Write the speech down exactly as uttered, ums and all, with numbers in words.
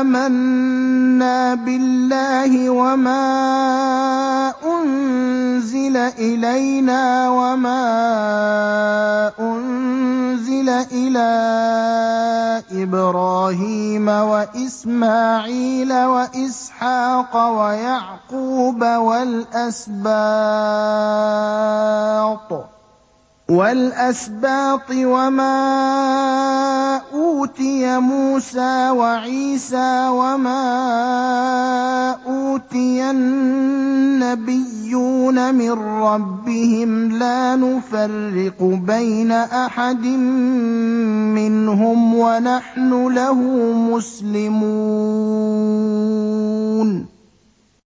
آمَنَّا بِاللَّهِ وَمَا أُنزِلَ إِلَيْنَا وَمَا أُنزِلَ إِلَىٰ إِبْرَاهِيمَ وَإِسْمَاعِيلَ وَإِسْحَاقَ وَيَعْقُوبَ وَالْأَسْبَاطِ وَالْأَسْبَاطِ وَمَا أُوتِيَ مُوسَىٰ وَعِيسَىٰ وَمَا أُوتِيَ النَّبِيُّونَ مِن رَّبِّهِمْ لَا نُفَرِّقُ بَيْنَ أَحَدٍ مِّنْهُمْ وَنَحْنُ لَهُ مُسْلِمُونَ